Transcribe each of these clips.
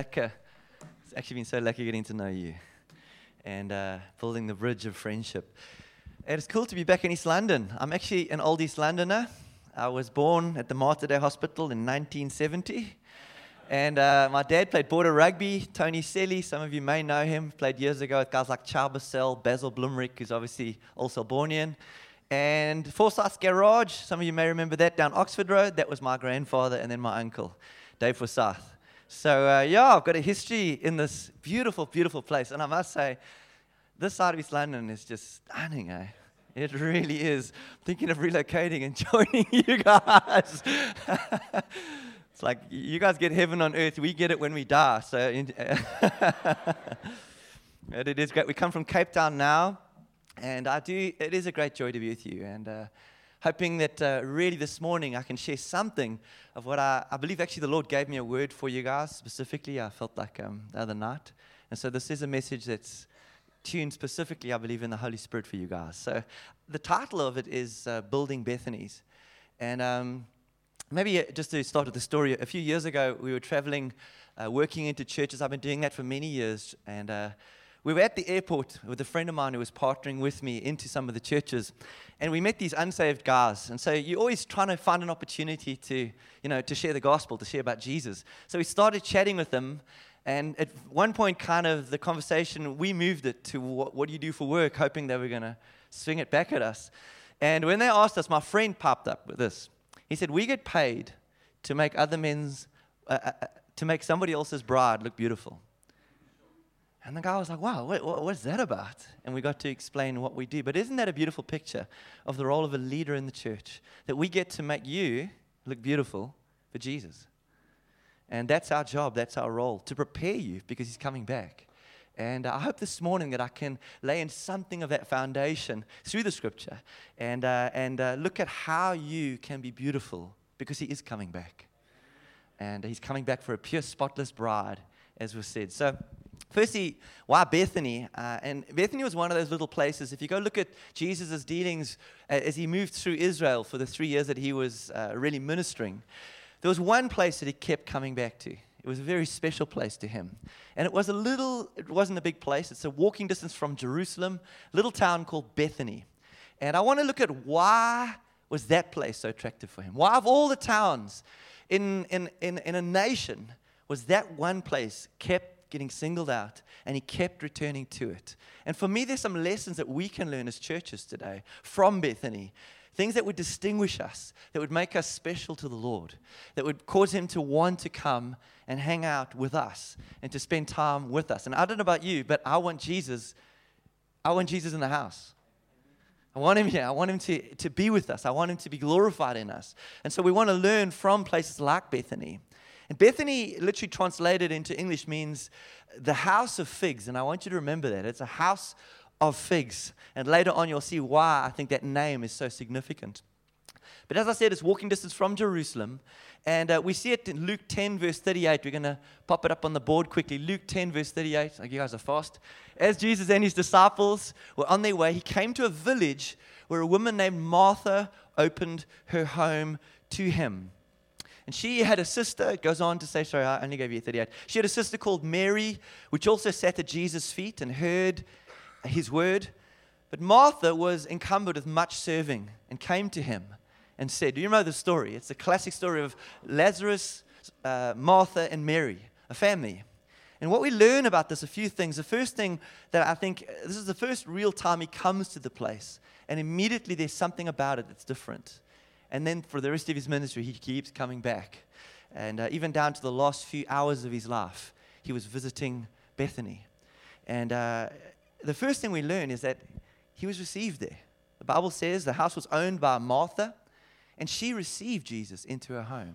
lekker. It's actually been so lucky getting to know you and building the bridge of friendship. It's cool to be back in East London. I'm actually an old East Londoner. I was born at the Mater Dei Hospital in 1970. And my dad played border rugby. Tony Selly, some of you may know him, played years ago with guys like Charles Bassell, Basil Blumrick, who's obviously also Selbornian. And Forsyth's Garage, some of you may remember that, down Oxford Road. That was my grandfather and then my uncle, Dave Forsyth. So, I've got a history in this beautiful, beautiful place. And I must say, this side of East London is just stunning, eh? It really is. I'm thinking of relocating and joining you guys. It's like you guys get heaven on earth. We get it when we die. So it is great. We come from Cape Town now. And it is a great joy to be with you. And hoping that really this morning I can share something of what I believe actually the Lord gave me a word for you guys. Specifically, I felt like the other night. And so this is a message that's tuned specifically, I believe, in the Holy Spirit for you guys. So the title of it is Building Bethanies. And maybe just to start with the story, a few years ago we were traveling, working into churches. I've been doing that for many years. And we were at the airport with a friend of mine who was partnering with me into some of the churches. And we met these unsaved guys. And so you're always trying to find an opportunity to share the gospel, to share about Jesus. So we started chatting with them. And at one point, kind of the conversation, we moved it to what do you do for work, hoping they were going to swing it back at us. And when they asked us, my friend popped up with this. He said, we get paid to make to make somebody else's bride look beautiful. And the guy was like, wow, what's that about? And we got to explain what we do. But isn't that a beautiful picture of the role of a leader in the church? That we get to make you look beautiful for Jesus. And that's our job, that's our role, to prepare you because he's coming back. And I hope this morning that I can lay in something of that foundation through the scripture and look at how you can be beautiful because he is coming back. And he's coming back for a pure, spotless bride, as was said. So, firstly, why Bethany? And Bethany was one of those little places. If you go look at Jesus' dealings as he moved through Israel for the 3 years that he was really ministering, there was one place that he kept coming back to. It was a very special place to him. And it wasn't a big place. It's a walking distance from Jerusalem, a little town called Bethany. And I want to look at why was that place so attractive for him? Why of all the towns in a nation was that one place kept getting singled out and he kept returning to it? And for me, there's some lessons that we can learn as churches today from Bethany. Things that would distinguish us, that would make us special to the Lord, that would cause him to want to come and hang out with us and to spend time with us. And I don't know about you, but I want Jesus in the house. I want him here. I want him to be with us. I want him to be glorified in us. And so we want to learn from places like Bethany. And Bethany, literally translated into English, means the house of figs. And I want you to remember that. It's a house of figs. And later on, you'll see why I think that name is so significant. But as I said, it's walking distance from Jerusalem. And we see it in Luke 10, verse 38. We're going to pop it up on the board quickly. Luke 10, verse 38. Like, you guys are fast. As Jesus and his disciples were on their way, he came to a village where a woman named Martha opened her home to him. And she had a sister, it goes on to say, sorry, I only gave you 38. She had a sister called Mary, which also sat at Jesus' feet and heard his word. But Martha was encumbered with much serving and came to him and said, do you know the story? It's a classic story of Lazarus, Martha, and Mary, a family. And what we learn about this, a few things. The first thing that I think, this is the first real time he comes to the place. And immediately there's something about it that's different. And then for the rest of his ministry, he keeps coming back. And even down to the last few hours of his life, he was visiting Bethany. And the first thing we learn is that he was received there. The Bible says the house was owned by Martha, and she received Jesus into her home.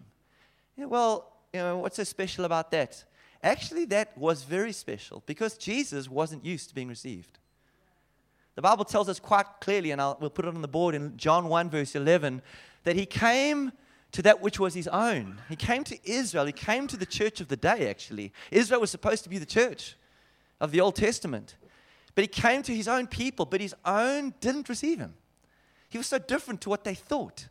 What's so special about that? Actually, that was very special because Jesus wasn't used to being received. The Bible tells us quite clearly, and we'll put it on the board in John 1, verse 11, that he came to that which was his own. He came to Israel. He came to the church of the day, actually. Israel was supposed to be the church of the Old Testament. But he came to his own people, but his own didn't receive him. He was so different to what they thought.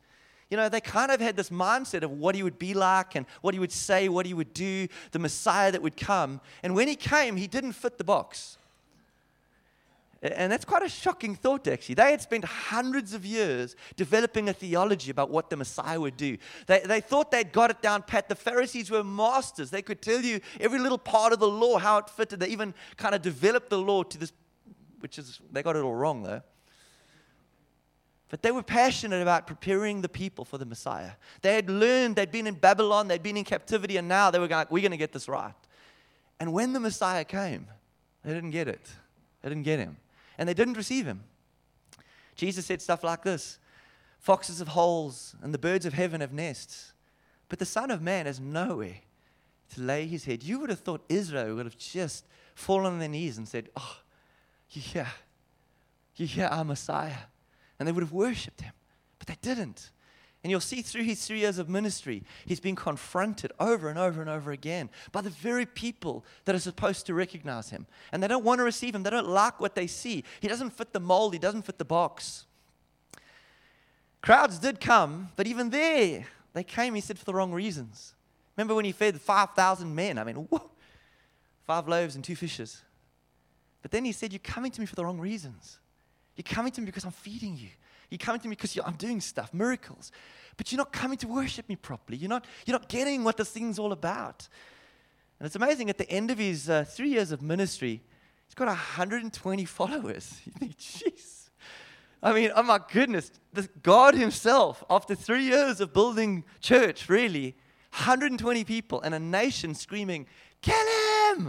They kind of had this mindset of what he would be like and what he would say, what he would do, the Messiah that would come. And when he came, he didn't fit the box. And that's quite a shocking thought, actually. They had spent hundreds of years developing a theology about what the Messiah would do. They thought they'd got it down pat. The Pharisees were masters. They could tell you every little part of the law, how it fitted. They even kind of developed the law to this, they got it all wrong, though. But they were passionate about preparing the people for the Messiah. They had learned, they'd been in Babylon, they'd been in captivity, and now they were going, we're going to get this right. And when the Messiah came, they didn't get it. They didn't get him. And they didn't receive him. Jesus said stuff like this: foxes have holes, and the birds of heaven have nests, but the Son of Man has nowhere to lay his head. You would have thought Israel would have just fallen on their knees and said, oh, you hear our Messiah. And they would have worshipped him. But they didn't. And you'll see through his 3 years of ministry, he's been confronted over and over and over again by the very people that are supposed to recognize him. And they don't want to receive him. They don't like what they see. He doesn't fit the mold. He doesn't fit the box. Crowds did come, but even there, they came, he said, for the wrong reasons. Remember when he fed 5,000 men? I mean, whoa, 5 loaves and 2 fishes. But then he said, you're coming to me for the wrong reasons. You're coming to me because I'm feeding you. You're coming to me because I'm doing stuff, miracles. But you're not coming to worship me properly. You're not getting what this thing's all about. And it's amazing, at the end of his 3 years of ministry, he's got 120 followers. You think, jeez. I mean, oh my goodness. This God himself, after 3 years of building church, really, 120 people and a nation screaming, kill him!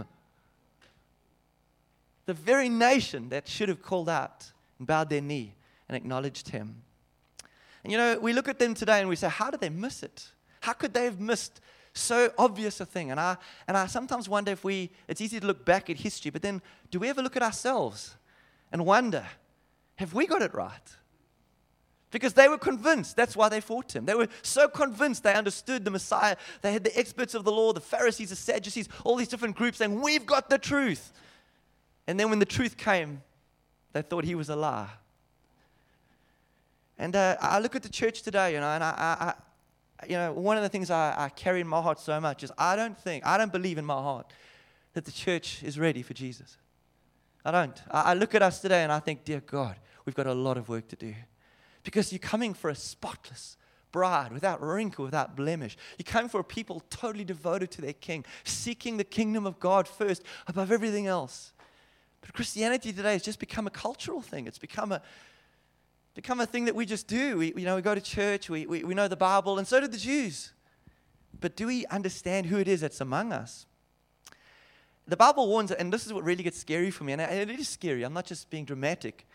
The very nation that should have called out and bowed their knee and acknowledged him. And we look at them today and we say, how did they miss it? How could they have missed so obvious a thing? And I sometimes wonder if it's easy to look back at history, but then do we ever look at ourselves and wonder, have we got it right? Because they were convinced, that's why they fought him. They were so convinced they understood the Messiah. They had the experts of the law, the Pharisees, the Sadducees, all these different groups saying, we've got the truth. And then when the truth came, they thought he was a lie. And I look at the church today, and one of the things I carry in my heart so much is I don't believe in my heart that the church is ready for Jesus. I don't. I look at us today and I think, dear God, we've got a lot of work to do. Because you're coming for a spotless bride, without wrinkle, without blemish. You're coming for a people totally devoted to their King, seeking the kingdom of God first above everything else. But Christianity today has just become a cultural thing. It's become a thing that we just do. We go to church, we know the Bible, and so did the Jews. But do we understand who it is that's among us? The Bible warns, and this is what really gets scary for me, and it is scary. I'm not just being dramatic.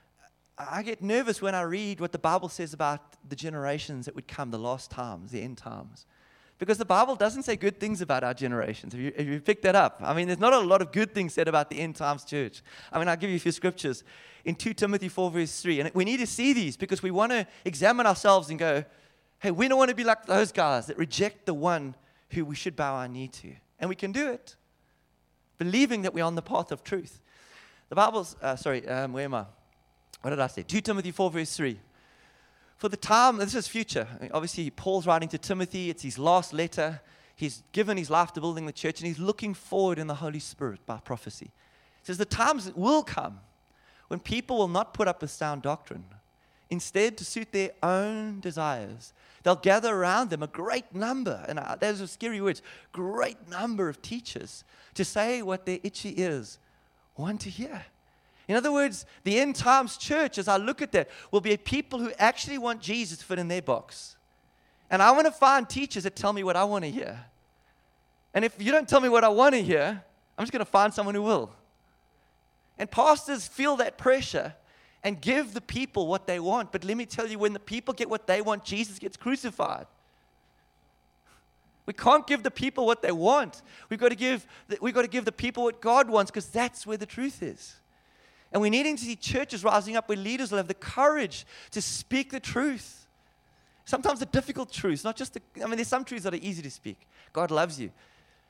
I get nervous when I read what the Bible says about the generations that would come, the last times, the end times. Because the Bible doesn't say good things about our generations. Have you picked that up? I mean, there's not a lot of good things said about the end times church. I mean, I'll give you a few scriptures. In 2 Timothy 4 verse 3, and we need to see these because we want to examine ourselves and go, hey, we don't want to be like those guys that reject the one who we should bow our knee to. And we can do it, believing that we're on the path of truth. The Bible's, where am I? What did I say? 2 Timothy 4 verse 3. For the time, this is future. Obviously, Paul's writing to Timothy. It's his last letter. He's given his life to building the church, and he's looking forward in the Holy Spirit by prophecy. He says the times will come when people will not put up with sound doctrine. Instead, to suit their own desires, they'll gather around them a great number, and those are scary words, great number of teachers to say what their itchy ears want to hear. In other words, the end times church, as I look at that, will be a people who actually want Jesus to fit in their box. And I want to find teachers that tell me what I want to hear. And if you don't tell me what I want to hear, I'm just going to find someone who will. And pastors feel that pressure and give the people what they want. But let me tell you, when the people get what they want, Jesus gets crucified. We can't give the people what they want. We've got to give the people what God wants, because that's where the truth is. And we're needing to see churches rising up where leaders will have the courage to speak the truth. Sometimes the difficult truths, not just there's some truths that are easy to speak. God loves you.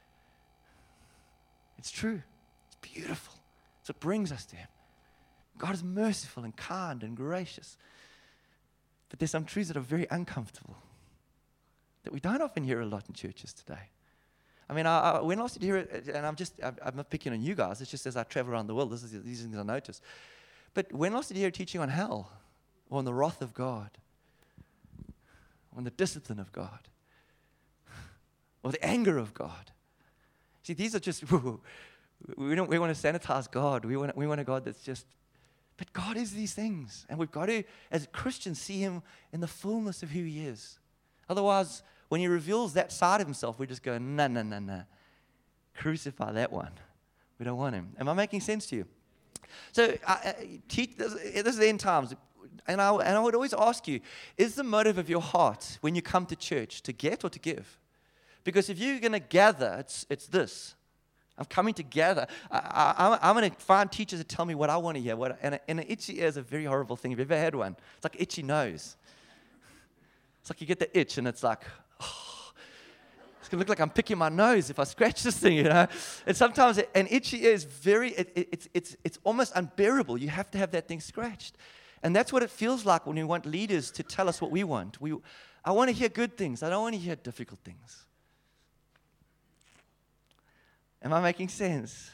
It's true. It's beautiful. It's what brings us to Him. God is merciful and kind and gracious. But there's some truths that are very uncomfortable that we don't often hear a lot in churches today. I mean, when last did you hear it, and I'm not picking on you guys, it's just as I travel around the world, these things I notice. But when last did you hear teaching on hell, or on the wrath of God, on the discipline of God, or the anger of God? See, these are just, we want to sanitize God. We want a God that's just, but God is these things. And we've got to, as Christians, see Him in the fullness of who He is. Otherwise, when He reveals that side of Himself, we just go, no. Crucify that one. We don't want Him. Am I making sense to you? So, this is the end times. And I would always ask you, is the motive of your heart when you come to church to get or to give? Because if you're going to gather, it's this. I'm coming to gather. I'm going to find teachers that tell me what I want to hear. And an itchy ear is a very horrible thing. Have you ever had one? It's like itchy nose. It's like you get the itch and it's like, oh, it's going to look like I'm picking my nose if I scratch this thing, And sometimes an itchy ear is it's almost unbearable. You have to have that thing scratched. And that's what it feels like when we want leaders to tell us what we want. I want to hear good things. I don't want to hear difficult things. Am I making sense?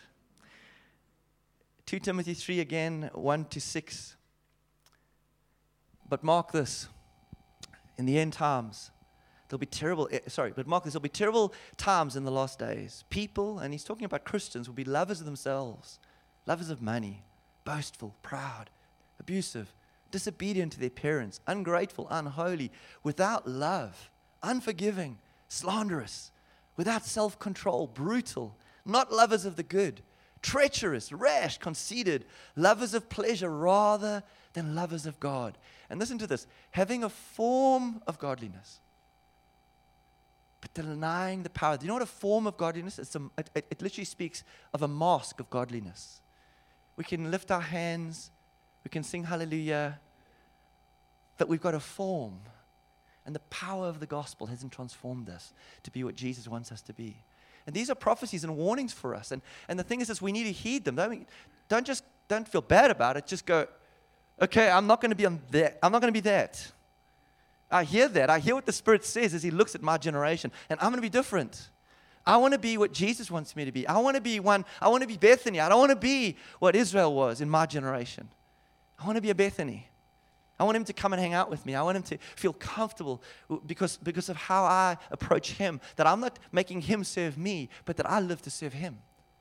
2 Timothy 3 again, 1-6. But mark this. In the end times, there'll be terrible times in the last days. People, and he's talking about Christians, will be lovers of themselves, lovers of money, boastful, proud, abusive, disobedient to their parents, ungrateful, unholy, without love, unforgiving, slanderous, without self-control, brutal, not lovers of the good, treacherous, rash, conceited, lovers of pleasure rather than lovers of God. And listen to this, having a form of godliness, but denying the power. Do you know what a form of godliness is? It literally speaks of a mask of godliness. We can lift our hands, we can sing hallelujah, but we've got a form. And the power of the gospel hasn't transformed us to be what Jesus wants us to be. And these are prophecies and warnings for us. And the thing is we need to heed them. Don't feel bad about it. Just go, okay, I'm not going to be on that. I'm not going to be that. I hear that. I hear what the Spirit says as He looks at my generation. And I'm going to be different. I want to be what Jesus wants me to be. I want to be Bethany. I don't want to be what Israel was in my generation. I want to be a Bethany. I want Him to come and hang out with me. I want Him to feel comfortable because of how I approach Him. That I'm not making Him serve me, but that I live to serve Him.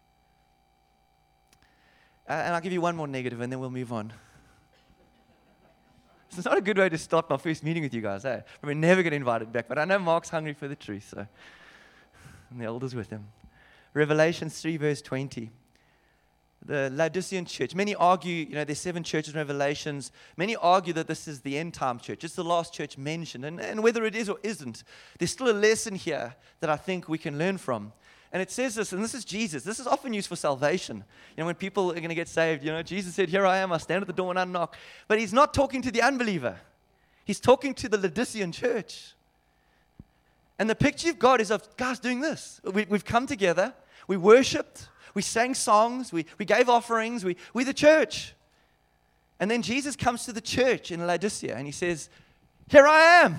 And I'll give you one more negative and then we'll move on. It's not a good way to start my first meeting with you guys. We're never going to invite it back, but I know Mark's hungry for the truth, so. And the elders with him. Revelation 3 verse 20. The Laodicean church. Many argue, there's 7 churches in Revelations. Many argue that this is the end time church. It's the last church mentioned. And whether it is or isn't, there's still a lesson here that I think we can learn from. And it says this, and this is Jesus. This is often used for salvation. When people are going to get saved, Jesus said, here I am, I stand at the door and I knock. But He's not talking to the unbeliever. He's talking to the Laodicean church. And the picture you've got is of guys doing this. We've come together, we worshiped, we sang songs, we gave offerings, we're the church. And then Jesus comes to the church in Laodicea and He says, here I am.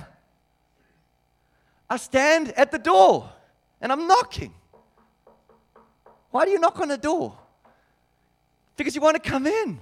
I stand at the door and I'm knocking. Why do you knock on the door? Because you want to come in.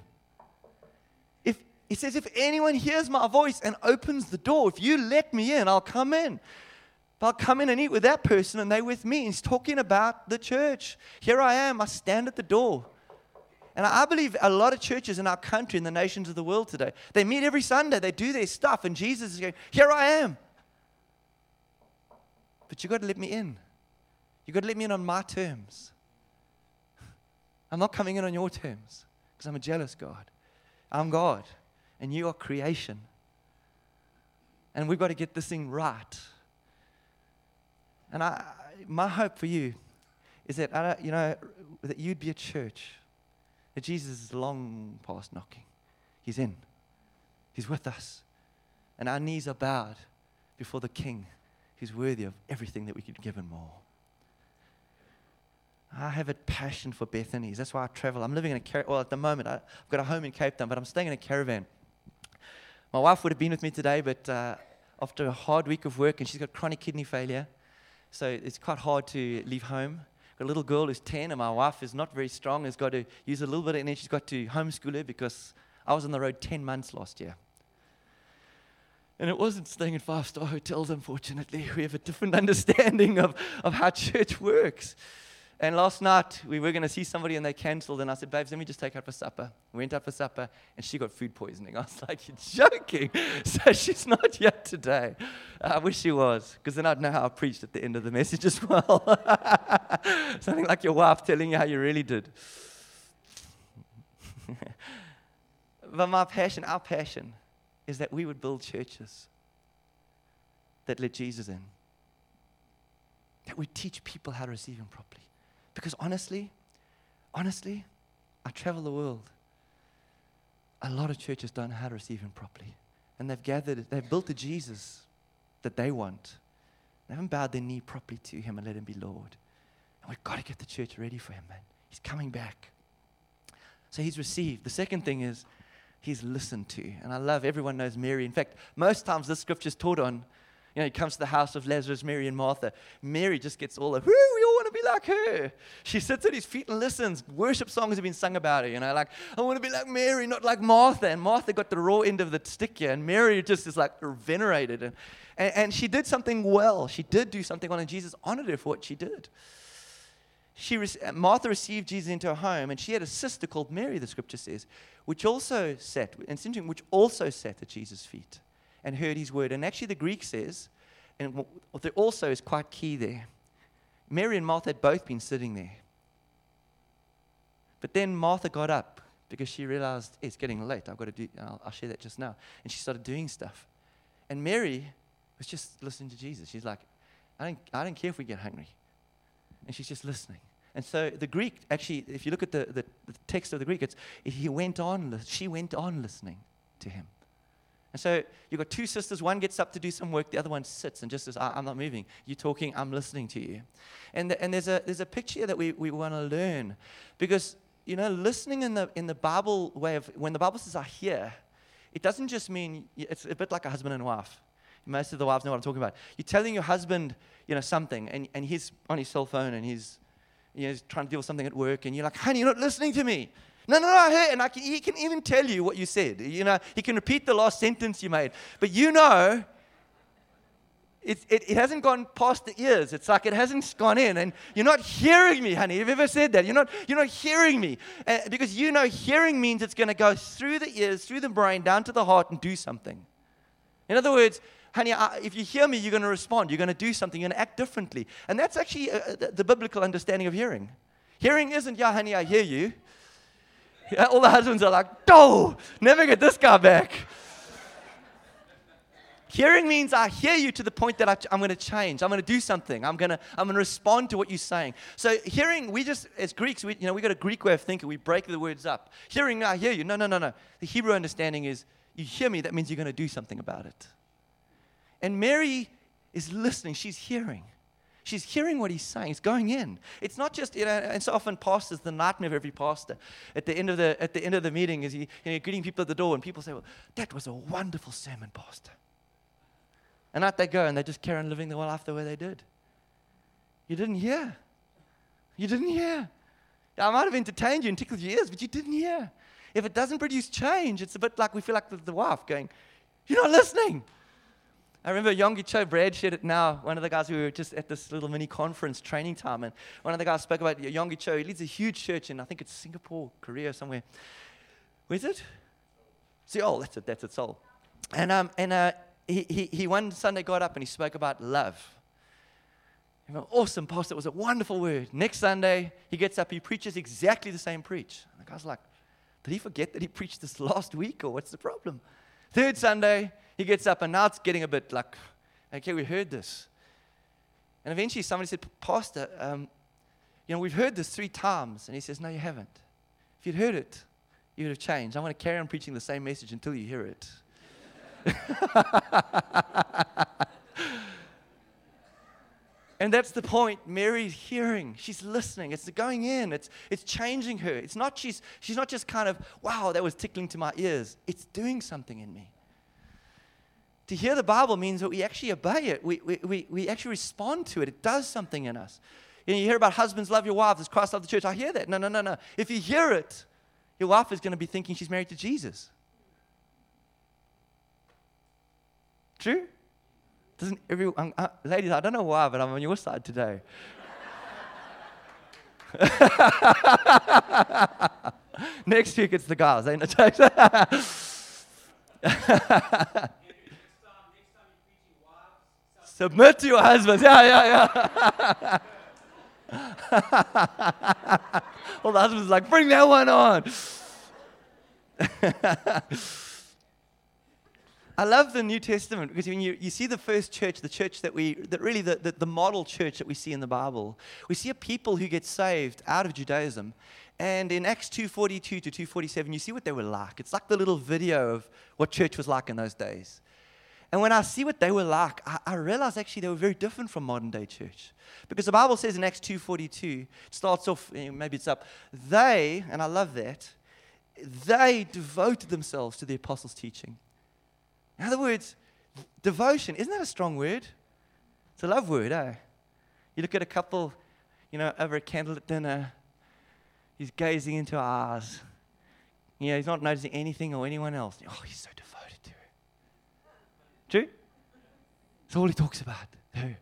He says, if anyone hears my voice and opens the door, if you let me in, I'll come in. I'll come in and eat with that person and they with me. He's talking about the church. Here I am. I stand at the door. And I believe a lot of churches in our country, in the nations of the world today, they meet every Sunday. They do their stuff. And Jesus is going, here I am. But you've got to let me in. You've got to let me in on my terms. I'm not coming in on your terms because I'm a jealous God. I'm God. And you are creation. And we've got to get this thing right. And my hope for you is that, that you'd be a church, that Jesus is long past knocking. He's in. He's with us. And our knees are bowed before the King who's worthy of everything that we could give and more. I have a passion for Bethanies. That's why I travel. I'm living in at the moment, I've got a home in Cape Town, but I'm staying in a caravan. My wife would have been with me today, but after a hard week of work, and she's got chronic kidney failure, so it's quite hard to leave home. Got a little girl who's 10, and my wife is not very strong, has got to use a little bit, and then she's got to homeschool her because I was on the road 10 months last year. And it wasn't staying in 5-star hotels, unfortunately. We have a different understanding of how church works. And last night, we were going to see somebody, and they canceled. And I said, babes, let me just take her out for supper. We went out for supper, and she got food poisoning. I was like, you're joking. So she's not here today. I wish she was, because then I'd know how I preached at the end of the message as well. Something like your wife telling you how you really did. But our passion, is that we would build churches that let Jesus in. That we teach people how to receive Him properly. Because honestly, I travel the world. A lot of churches don't know how to receive Him properly. And they've built a Jesus that they want. They haven't bowed their knee properly to Him and let Him be Lord. And we've got to get the church ready for Him, man. He's coming back. So He's received. The second thing is, He's listened to. And I love, everyone knows Mary. In fact, most times this scripture is taught on, He comes to the house of Lazarus, Mary, and Martha. Mary just gets all of, woo, we all want to be like her. She sits at His feet and listens. Worship songs have been sung about her, like, I want to be like Mary, not like Martha. And Martha got the raw end of the stick here. And Mary just is like venerated. And she did something well. She did do something well, and Jesus honored her for what she did. Martha received Jesus into her home, and she had a sister called Mary, the scripture says, which also sat at Jesus' feet and heard His word. And actually the Greek says, and what there also is quite key there, Mary and Martha had both been sitting there. But then Martha got up because she realized, it's getting late, I'll share that just now. And she started doing stuff. And Mary was just listening to Jesus. She's like, I don't care if we get hungry. And she's just listening. And so the Greek, actually, if you look at the text of the Greek, she went on listening to Him. And so you've got two sisters. One gets up to do some work. The other one sits and just says, I'm not moving. You're talking. I'm listening to you. And there's a picture that we want to learn. Because, listening in the Bible way of, when the Bible says, I hear, it doesn't just mean, it's a bit like a husband and wife. Most of the wives know what I'm talking about. You're telling your husband, something, and he's on his cell phone, and he's trying to deal with something at work, and you're like, honey, you're not listening to me. No, I heard, and he can even tell you what you said. He can repeat the last sentence you made. But it hasn't gone past the ears. It's like it hasn't gone in, and you're not hearing me, honey. Have you ever said that? You're not hearing me. Because hearing means it's going to go through the ears, through the brain, down to the heart, and do something. In other words, honey, if you hear me, you're going to respond. You're going to do something. You're going to act differently. And that's actually the biblical understanding of hearing. Hearing isn't, yeah, honey, I hear you. Yeah, all the husbands are like, oh, never get this guy back. Hearing means I hear you to the point that I'm going to change. I'm going to do something. I'm going to respond to what you're saying. So hearing, as Greeks, we got a Greek way of thinking. We break the words up. Hearing, I hear you. No. The Hebrew understanding is, you hear me, that means you're going to do something about it. And Mary is listening. She's hearing. She's hearing what He's saying. It's going in. It's not just, and so often pastors, the nightmare of every pastor, at the end of the meeting is greeting people at the door, and people say, well, that was a wonderful sermon, pastor. And out they go, and they just carry on living their life the way they did. You didn't hear. I might have entertained you and tickled your ears, but you didn't hear. If it doesn't produce change, it's a bit like we feel like the wife going, you're not listening. I remember Yonggi Cho, Brad shared it now, one of the guys who were just at this little mini conference training time, and one of the guys spoke about Yonggi Cho. He leads a huge church in, I think it's Singapore, Korea, somewhere. Where is it? Seoul, that's it, Seoul. And he one Sunday got up and he spoke about love. He went, awesome, pastor, it was a wonderful word. Next Sunday, he gets up, he preaches exactly the same preach. And the guy's like, did he forget that he preached this last week, or what's the problem? Third Sunday, he gets up, and now it's getting a bit like, okay, we heard this. And eventually somebody said, pastor, we've heard this 3 times. And he says, no, you haven't. If you'd heard it, you would have changed. I'm going to carry on preaching the same message until you hear it. And that's the point. Mary's hearing. She's listening. It's going in. It's changing her. She's not just kind of, wow, that was tickling to my ears. It's doing something in me. To hear the Bible means that we actually obey it. We actually respond to it. It does something in us. You hear about husbands love your wives as Christ loved the church. I hear that. No. If you hear it, your wife is going to be thinking she's married to Jesus. True? Doesn't everyone, ladies, I don't know why, but I'm on your side today. Next week it's the guys, ain't it? Submit to your husbands. Yeah. Well, the husband's like, bring that one on. I love the New Testament because when you see the first church, the church the model church that we see in the Bible, we see a people who get saved out of Judaism. And in Acts 2:42 to 2:47, you see what they were like. It's like the little video of what church was like in those days. And when I see what they were like, I realize actually they were very different from modern day church. Because the Bible says in Acts 2:42, it starts off, maybe it's up, they, and I love that, they devoted themselves to the apostles' teaching. In other words, devotion, isn't that a strong word? It's a love word, eh? You look at a couple, over a candlelit dinner, he's gazing into her eyes. He's not noticing anything or anyone else. Oh, he's so devoted to her. True? That's all he talks about, her.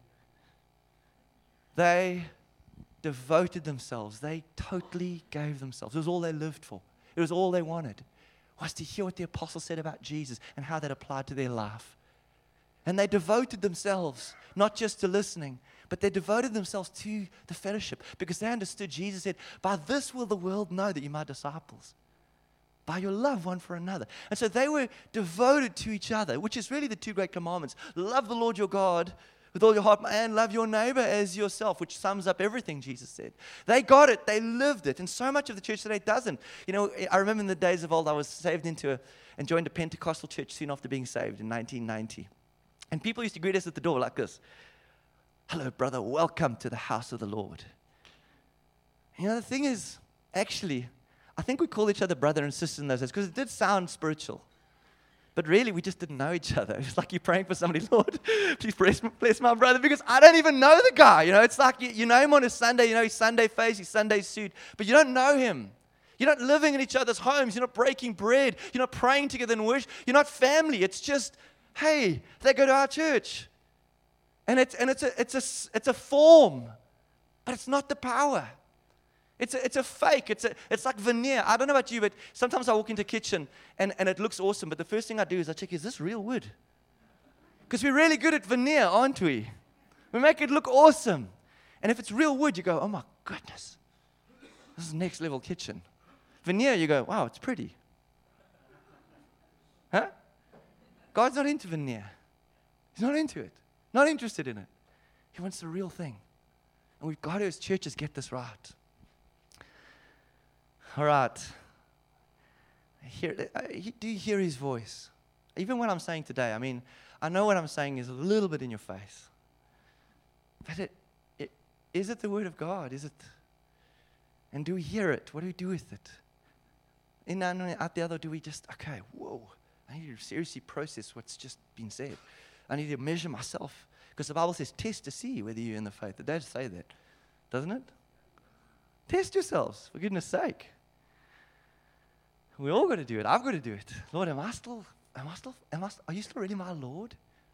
They devoted themselves. They totally gave themselves. It was all they lived for. It was all they wanted, was to hear what the apostles said about Jesus and how that applied to their life. And they devoted themselves, not just to listening, but they devoted themselves to the fellowship because they understood Jesus said, by this will the world know that you're my disciples, by your love one for another. And so they were devoted to each other, which is really the two great commandments. Love the Lord your God with all your heart and love your neighbor as yourself, which sums up everything Jesus said. They got it. They lived it. And so much of the church today doesn't. I remember in the days of old, I was saved and joined a Pentecostal church soon after being saved in 1990. And people used to greet us at the door like this. Hello, brother. Welcome to the house of the Lord. The thing is, actually, I think we called each other brother and sister in those days because it did sound spiritual. But really, we just didn't know each other. It's like you're praying for somebody, Lord, please bless my brother, because I don't even know the guy. It's like you know him on a Sunday, his Sunday face, his Sunday suit, but you don't know him. You're not living in each other's homes. You're not breaking bread. You're not praying together in worship. You're not family. It's just, hey, they go to our church. And it's a form, but it's not the power. It's a fake. It's like veneer. I don't know about you, but sometimes I walk into a kitchen and it looks awesome, but the first thing I do is I check, is this real wood? Because we're really good at veneer, aren't we? We make it look awesome. And if it's real wood, you go, oh my goodness, this is next level kitchen. Veneer, you go, wow, it's pretty. Huh? God's not into veneer. He's not into it. Not interested in it. He wants the real thing. And we've got to, as churches, get this right. All right. Do you hear his voice? Even what I'm saying today, I know what I'm saying is a little bit in your face. But is it the word of God? Is it? And do we hear it? What do we do with it? Out the other, do we just, okay, whoa, I need to seriously process what's just been said. I need to measure myself. Because the Bible says, test to see whether you're in the faith. It does say that, doesn't it? Test yourselves, for goodness sake. We all got to do it. I've got to do it. Lord, are you still really my Lord?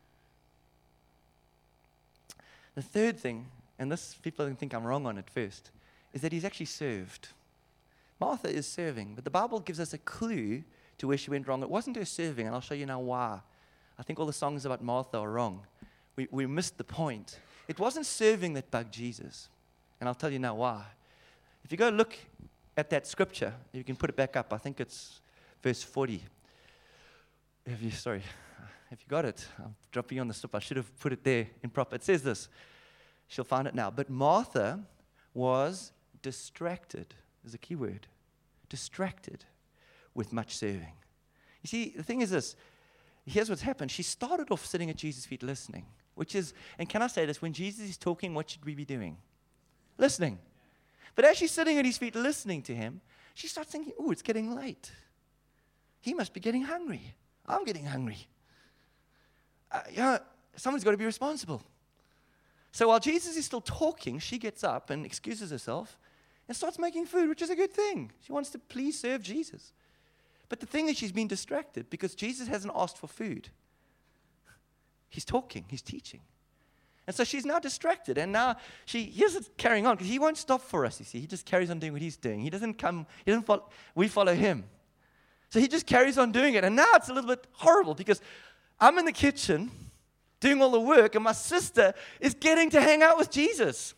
The third thing, and this people think I'm wrong on at first, is that he's actually served. Martha is serving, but the Bible gives us a clue to where she went wrong. It wasn't her serving, and I'll show you now why. I think all the songs about Martha are wrong. We missed the point. It wasn't serving that bugged Jesus, and I'll tell you now why. If you go look at that scripture, you can put it back up. I think it's verse 40. If you got it, I'm dropping you on the spot. I should have put it there in proper. It says this. She'll find it now. But Martha was distracted. Is a key word. Distracted with much serving. You see, the thing is this. Here's what's happened. She started off sitting at Jesus' feet listening, which is, and can I say this, when Jesus is talking, what should we be doing? Listening. But as she's sitting at his feet listening to him, she starts thinking, oh, it's getting late. He must be getting hungry. I'm getting hungry. someone's got to be responsible. So while Jesus is still talking, she gets up and excuses herself and starts making food, which is a good thing. She wants to please serve Jesus. But the thing is, she's been distracted because Jesus hasn't asked for food. He's talking, he's teaching. And so she's now distracted, and now here's it carrying on, because he won't stop for us, you see. He just carries on doing what he's doing. He doesn't follow, we follow him. So he just carries on doing it, and now it's a little bit horrible, because I'm in the kitchen doing all the work, and my sister is getting to hang out with Jesus.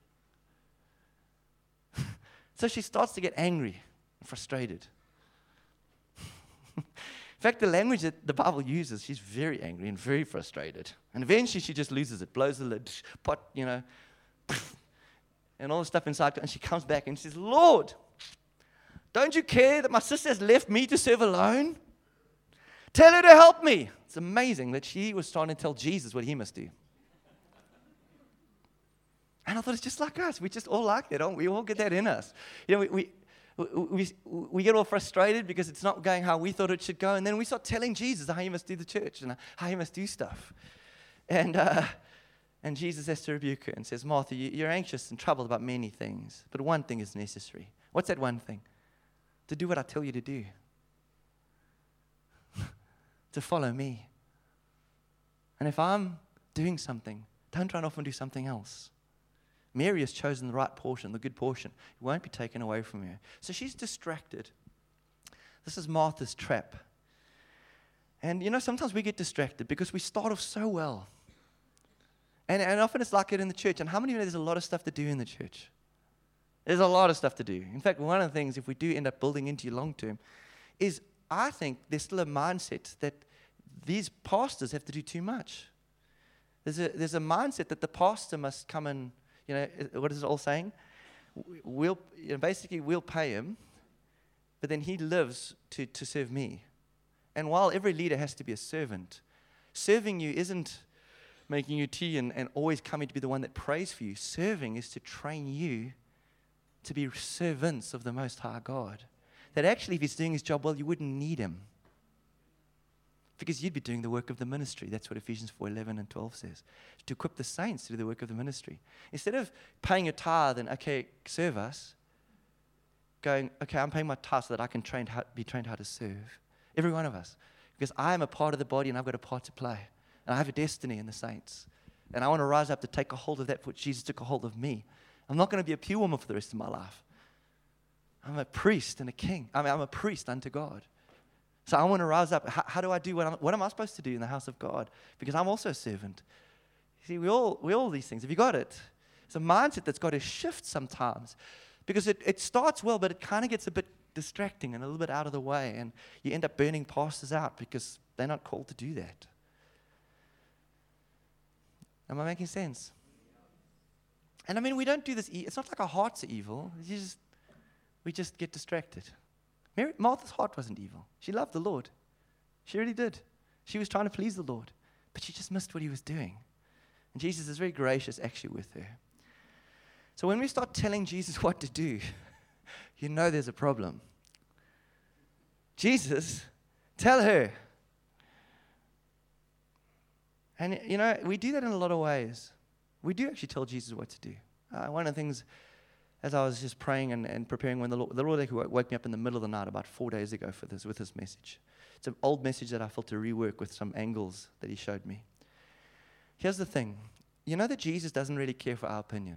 So she starts to get angry and frustrated. In fact, the language that the Bible uses, she's very angry and very frustrated. And eventually she just loses it, blows the lid, pot, and all the stuff inside. And she comes back and she says, Lord, don't you care that my sister has left me to serve alone? Tell her to help me. It's amazing that she was trying to tell Jesus what he must do. And I thought, it's just like us. We just all like that, don't we? We all get that in us. We get all frustrated because it's not going how we thought it should go, and then we start telling Jesus how he must do the church and how he must do stuff. And Jesus has to rebuke her and says, Martha, you're anxious and troubled about many things, but one thing is necessary. What's that one thing? To do what I tell you to do. To follow me. And if I'm doing something, don't run off and do something else. Mary has chosen the right portion, the good portion. It won't be taken away from her. So she's distracted. This is Martha's trap. And sometimes we get distracted because we start off so well. And often it's like it in the church. And how many of you know there's a lot of stuff to do in the church? There's a lot of stuff to do. In fact, one of the things, if we do end up building into you long term, is I think there's still a mindset that these pastors have to do too much. There's a mindset that the pastor must come and, what is it all saying? We'll pay him, but then he lives to serve me. And while every leader has to be a servant, serving you isn't making you tea and always coming to be the one that prays for you. Serving is to train you to be servants of the Most High God. That actually, if he's doing his job well, you wouldn't need him. Because you'd be doing the work of the ministry. That's what Ephesians 4:11 and 12 says. To equip the saints to do the work of the ministry. Instead of paying your tithe and, okay, serve us, going, okay, I'm paying my tithe so that I can be trained how to serve. Every one of us. Because I am a part of the body and I've got a part to play. And I have a destiny in the saints. And I want to rise up to take a hold of that which Jesus took a hold of me. I'm not going to be a pew warmer for the rest of my life. I'm a priest and a king. I'm a priest unto God. So I want to rise up. How do I do what am I supposed to do in the house of God? Because I'm also a servant. See, we all these things. Have you got it? It's a mindset that's got to shift sometimes. Because it starts well, but it kind of gets a bit distracting and a little bit out of the way. And you end up burning pastors out because they're not called to do that. Am I making sense? And we don't do this. It's not like our hearts are evil. We just get distracted. Martha's heart wasn't evil. She loved the Lord. She really did. She was trying to please the Lord. But she just missed what he was doing. And Jesus is very gracious actually with her. So when we start telling Jesus what to do, there's a problem. Jesus, tell her. And, we do that in a lot of ways. We do actually tell Jesus what to do. One of the things, as I was just praying and preparing, when the Lord woke me up in the middle of the night about 4 days ago with this message. It's an old message that I felt to rework with some angles that he showed me. Here's the thing. You know that Jesus doesn't really care for our opinion.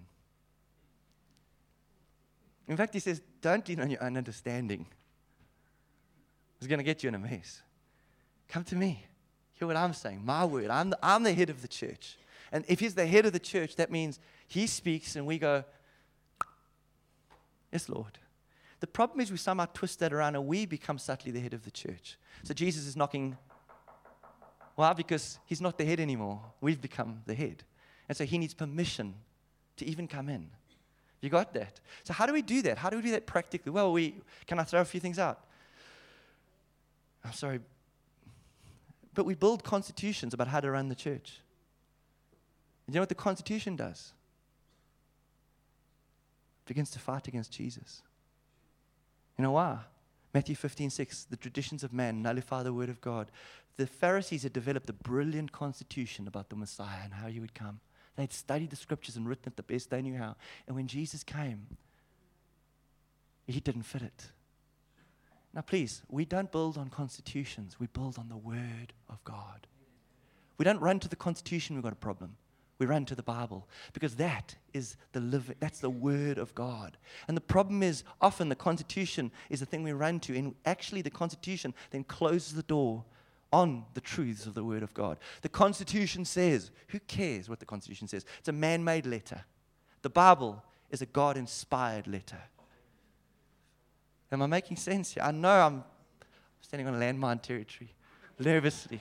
In fact, he says, don't lean on your own understanding. It's going to get you in a mess. Come to me. Hear what I'm saying. My word. I'm the head of the church. And if he's the head of the church, that means he speaks and we go, yes, Lord. The problem is we somehow twist that around and we become subtly the head of the church. So Jesus is knocking. Why? Because he's not the head anymore. We've become the head. And so he needs permission to even come in. You got that? So how do we do that? How do we do that practically? Well, can I throw a few things out? I'm sorry. But we build constitutions about how to run the church. And you know what the Constitution does? It begins to fight against Jesus. You know why? Matthew 15:6, the traditions of man nullify the word of God. The Pharisees had developed a brilliant constitution about the Messiah and how he would come. They'd studied the scriptures and written it the best they knew how. And when Jesus came, he didn't fit it. Now please, we don't build on constitutions. We build on the word of God. We don't run to the constitution, we've got a problem. We run to the Bible because that's the word of God. And the problem is often the constitution is the thing we run to, and actually the constitution then closes the door on the truths of the word of God. The constitution says, who cares what the constitution says? It's a man-made letter. The Bible is a God-inspired letter. Am I making sense here? I know I'm standing on landmine territory, nervously.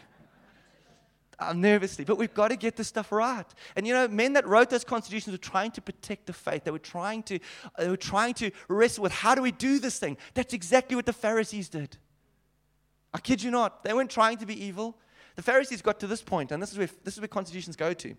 But we've got to get this stuff right. And men that wrote those constitutions were trying to protect the faith. They were trying to wrestle with, how do we do this thing? That's exactly what the Pharisees did. I kid you not. They weren't trying to be evil. The Pharisees got to this point, and this is where constitutions go to.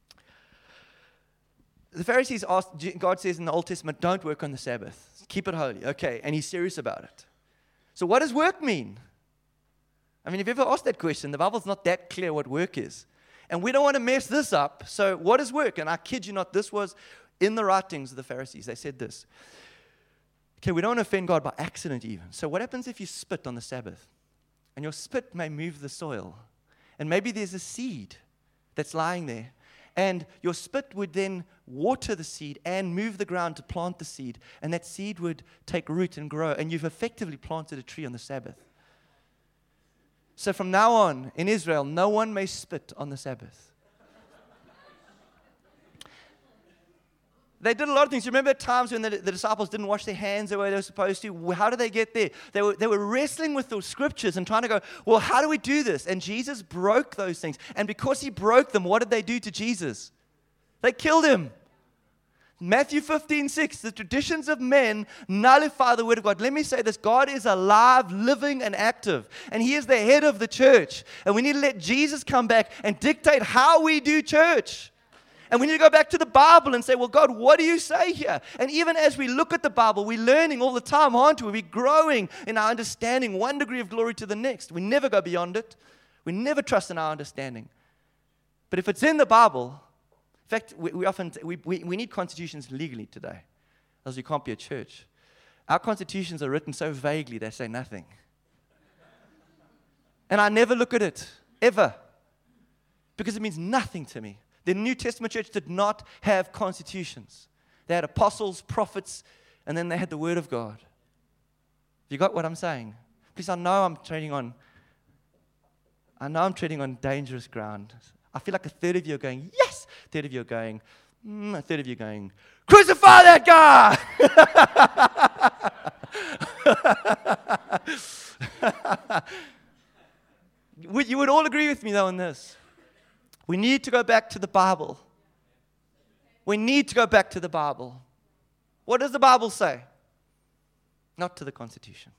The Pharisees asked, God says in the Old Testament, don't work on the Sabbath. Keep it holy. Okay, and he's serious about it. So what does work mean? I mean, if you ever asked that question, the Bible's not that clear what work is. And we don't want to mess this up. So what is work? And I kid you not, this was in the writings of the Pharisees. They said this. Okay, we don't want to offend God by accident even. So what happens if you spit on the Sabbath? And your spit may move the soil. And maybe there's a seed that's lying there. And your spit would then water the seed and move the ground to plant the seed. And that seed would take root and grow. And you've effectively planted a tree on the Sabbath. So from now on, in Israel, no one may spit on the Sabbath. They did a lot of things. You remember times when the disciples didn't wash their hands the way they were supposed to? How did they get there? They were wrestling with those scriptures and trying to go, well, how do we do this? And Jesus broke those things. And because he broke them, what did they do to Jesus? They killed him. Matthew 15:6, the traditions of men nullify the word of God. Let me say this, God is alive, living, and active. And he is the head of the church. And we need to let Jesus come back and dictate how we do church. And we need to go back to the Bible and say, well, God, what do you say here? And even as we look at the Bible, we're learning all the time, aren't we? We're growing in our understanding, one degree of glory to the next. We never go beyond it. We never trust in our understanding. But if it's in the Bible, in fact, we need constitutions legally today, else we can't be a church. Our constitutions are written so vaguely, they say nothing. And I never look at it, ever, because it means nothing to me. The New Testament church did not have constitutions. They had apostles, prophets, and then they had the Word of God. You got what I'm saying? Please, I know I'm treading on dangerous ground. I feel like a third of you are going, yes! A third of you are going, a third of you are going, crucify that guy! You would all agree with me, though, on this. We need to go back to the Bible. We need to go back to the Bible. What does the Bible say? Not to the Constitution.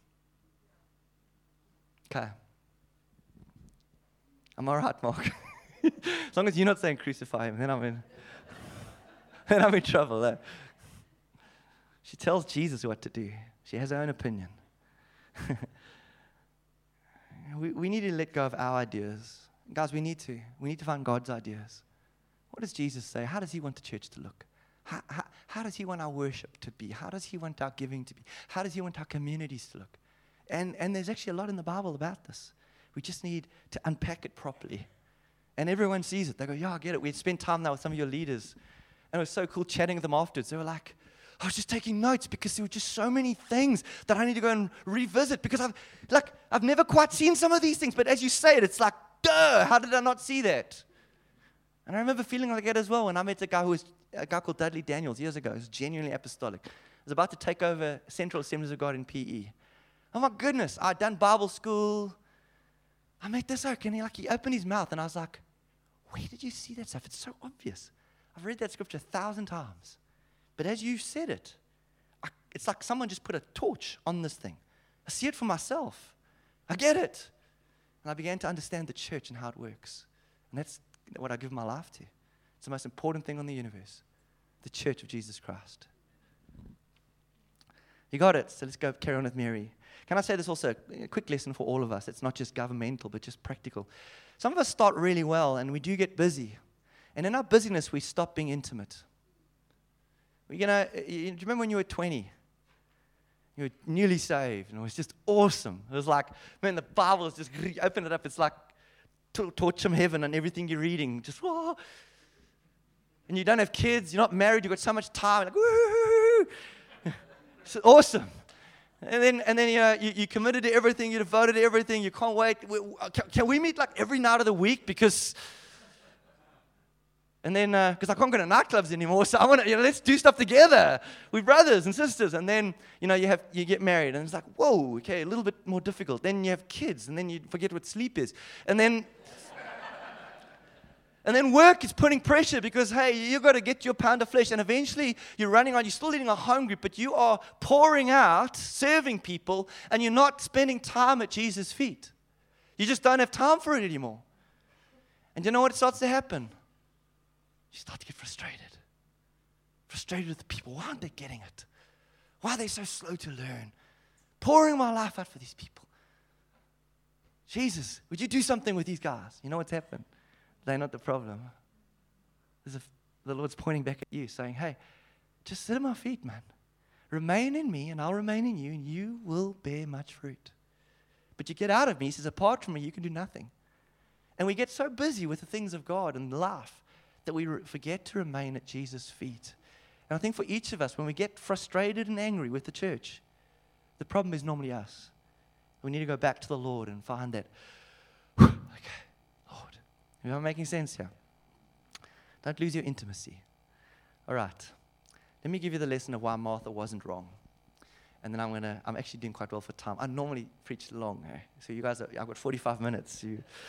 Okay. I'm all right, Mark. As long as you're not saying crucify him, then I'm in trouble. Eh? She tells Jesus what to do. She has her own opinion. We need to let go of our ideas. Guys, we need to find God's ideas. What does Jesus say? How does he want the church to look? How does he want our worship to be? How does he want our giving to be? How does he want our communities to look? And there's actually a lot in the Bible about this. We just need to unpack it properly. And everyone sees it. They go, yeah, I get it. We spent time now with some of your leaders. And it was so cool chatting with them afterwards. They were like, I was just taking notes because there were just so many things that I need to go and revisit because I've never quite seen some of these things. But as you say it, it's like, duh, how did I not see that? And I remember feeling like that as well when I met a guy called Dudley Daniels years ago. He was genuinely apostolic. He was about to take over Central Assemblies of God in PE. Oh my goodness, I'd done Bible school. I met this oak and he opened his mouth and I was like, where did you see that stuff? It's so obvious. I've read that scripture 1,000 times. But as you said it, it's like someone just put a torch on this thing. I see it for myself. I get it. And I began to understand the church and how it works. And that's what I give my life to. It's the most important thing on the universe. The church of Jesus Christ. You got it. So let's go carry on with Mary. Can I say this also? A quick lesson for all of us. It's not just governmental, but just practical. Some of us start really well, and we do get busy. And in our busyness, we stop being intimate. You know, do you remember when you were 20? You were newly saved, and it was just awesome. It was like, man, the Bible is just, you open it up, it's like torch from heaven, and everything you're reading, just, whoa. And you don't have kids, you're not married, you've got so much time, like, woo! It's awesome. And then you know, you committed to everything, you devoted to everything, you can't wait. Can we meet like every night of the week? Because I can't go to nightclubs anymore, so I want to, let's do stuff together. We're brothers and sisters. And then, you get married, and it's like, whoa, okay, a little bit more difficult. Then you have kids, and then you forget what sleep is. And then work is putting pressure because, hey, you've got to get your pound of flesh. And eventually you're running on, you're still leading a home group, but you are pouring out, serving people, and you're not spending time at Jesus' feet. You just don't have time for it anymore. And you know what starts to happen? You start to get frustrated. Frustrated with the people. Why aren't they getting it? Why are they so slow to learn? Pouring my life out for these people. Jesus, would you do something with these guys? You know what's happened? They're not the problem. The Lord's pointing back at you, saying, hey, just sit at my feet, man. Remain in me, and I'll remain in you, and you will bear much fruit. But you get out of me, he says, apart from me, you can do nothing. And we get so busy with the things of God and life that we forget to remain at Jesus' feet. And I think for each of us, when we get frustrated and angry with the church, the problem is normally us. We need to go back to the Lord and find that, okay, Lord, am I making sense here? Don't lose your intimacy. All right. Let me give you the lesson of why Martha wasn't wrong. And then I'm actually doing quite well for time. I normally preach long. So you guys, I've got 45 minutes.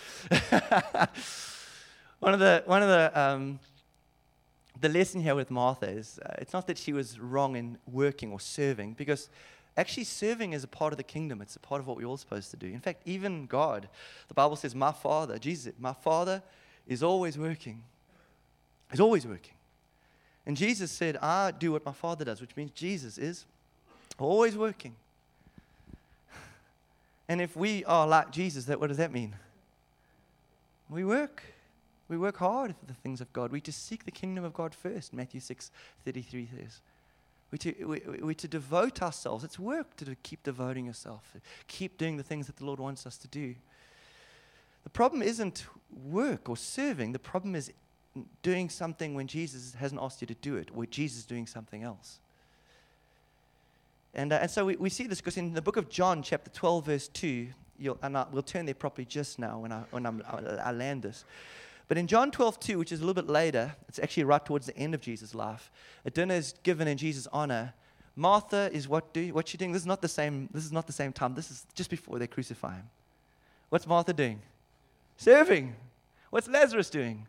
One of the lesson here with Martha is it's not that she was wrong in working or serving, because actually serving is a part of the kingdom. It's a part of what we're all supposed to do. In fact, even God, the Bible says, my Father, Jesus, my Father is always working. He's always working. And Jesus said, I do what my Father does, which means Jesus is always working. And if we are like Jesus, what does that mean? We work. We work hard for the things of God. We to seek the kingdom of God first, Matthew 6:33 says. We to devote ourselves. It's work to keep devoting yourself. Keep doing the things that the Lord wants us to do. The problem isn't work or serving. The problem is doing something when Jesus hasn't asked you to do it, or Jesus is doing something else. And so we see this because in the book of John, chapter 12, verse 2, we'll turn there properly just now when I land this. But in John 12:2, which is a little bit later, it's actually right towards the end of Jesus' life. A dinner is given in Jesus' honor. Martha is what's she doing? This is not the same time. This is just before they crucify him. What's Martha doing? Serving. What's Lazarus doing?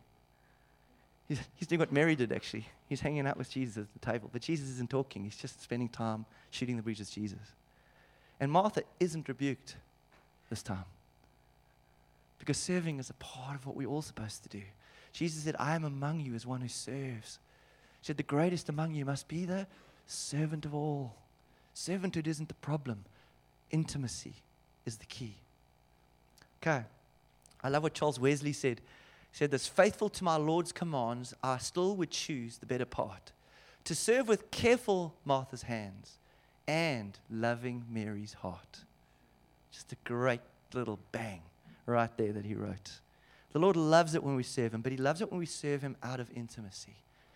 He's doing what Mary did, actually. He's hanging out with Jesus at the table. But Jesus isn't talking. He's just spending time shooting the breeze with Jesus. And Martha isn't rebuked this time, because serving is a part of what we're all supposed to do. Jesus said, I am among you as one who serves. He said, the greatest among you must be the servant of all. Servanthood isn't the problem. Intimacy is the key. Okay. I love what Charles Wesley said. He said this, faithful to my Lord's commands, I still would choose the better part, to serve with careful Martha's hands and loving Mary's heart. Just a great little bang right there that he wrote. The Lord loves it when we serve him, but he loves it when we serve him out of intimacy.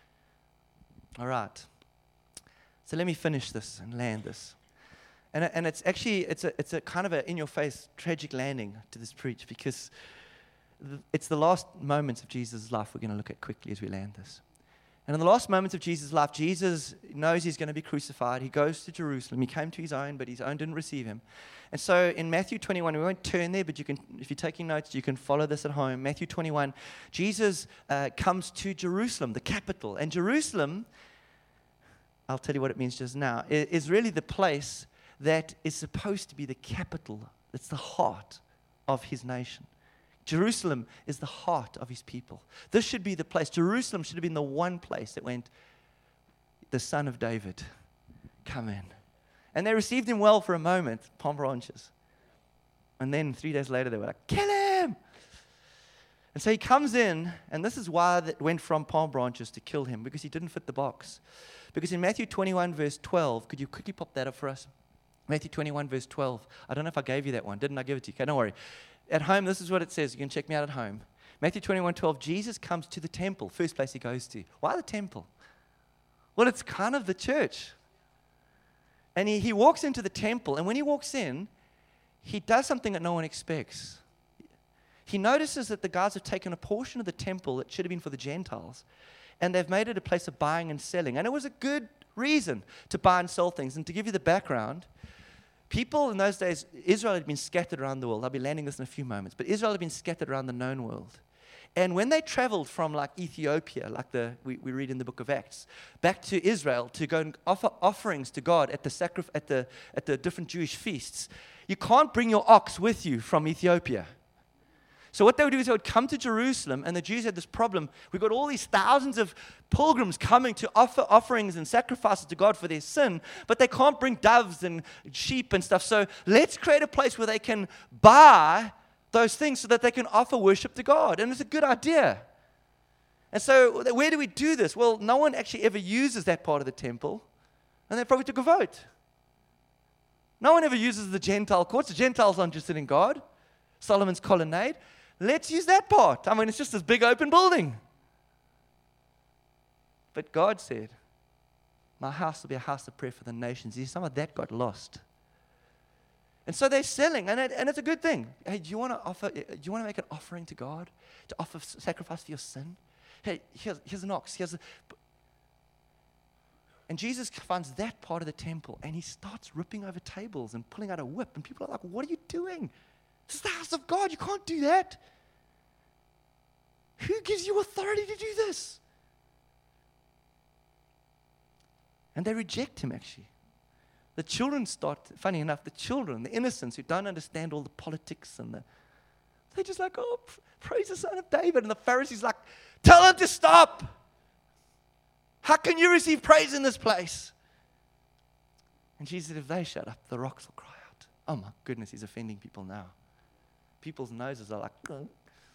All right. So let me finish this and land this. And it's actually, it's a kind of a in-your-face tragic landing to this preach, because it's the last moments of Jesus' life we're going to look at quickly as we land this. And in the last moments of Jesus' life, Jesus knows he's going to be crucified. He goes to Jerusalem. He came to his own, but his own didn't receive him. And so in Matthew 21, we won't turn there, but you can, if you're taking notes, you can follow this at home. Matthew 21, Jesus comes to Jerusalem, the capital. And Jerusalem, I'll tell you what it means just now, is really the place that is supposed to be the capital. It's the heart of his nation. Jerusalem is the heart of his people. This should be the place. Jerusalem should have been the one place that went, the Son of David, come in. And they received him well for a moment, palm branches. And then 3 days later, they were like, kill him! And so he comes in, and this is why it went from palm branches to kill him, because he didn't fit the box. Because in Matthew 21, verse 12, could you quickly pop that up for us? Matthew 21, verse 12. I don't know if I gave you that one. Didn't I give it to you? Okay, don't worry. At home, this is what it says. You can check me out at home. Matthew 21, 12, Jesus comes to the temple, first place he goes to. Why the temple? Well, it's kind of the church. And he walks into the temple, and when he walks in, he does something that no one expects. He notices that the guys have taken a portion of the temple that should have been for the Gentiles, and they've made it a place of buying and selling. And it was a good reason to buy and sell things. And to give you the background, people in those days, Israel had been scattered around the world. I'll be landing this in a few moments. But Israel had been scattered around the known world. And when they traveled from like Ethiopia, like we read in the book of Acts, back to Israel to go and offer offerings to God at the different Jewish feasts, you can't bring your ox with you from Ethiopia. So what they would do is they would come to Jerusalem, and the Jews had this problem. We've got all these thousands of pilgrims coming to offer offerings and sacrifices to God for their sin, but they can't bring doves and sheep and stuff. So let's create a place where they can buy those things so that they can offer worship to God. And it's a good idea. And so where do we do this? Well, no one actually ever uses that part of the temple, and they probably took a vote. No one ever uses the Gentile courts. The Gentiles aren't interested in God. Solomon's colonnade. Let's use that part. I mean, it's just this big open building. But God said, my house will be a house of prayer for the nations. See, some of that got lost. And so they're selling, and it's a good thing. Hey, do you want to make an offering to God? To offer sacrifice for your sin? Hey, here's an ox. And Jesus finds that part of the temple, and he starts ripping over tables and pulling out a whip. And people are like, what are you doing? This is the house of God. You can't do that. Who gives you authority to do this? And they reject him, actually. The children start, funny enough, the innocents who don't understand all the politics they're just like, oh, praise the Son of David. And the Pharisees like, tell him to stop. How can you receive praise in this place? And Jesus said, if they shut up, the rocks will cry out. Oh my goodness, he's offending people now. People's noses are like, oh.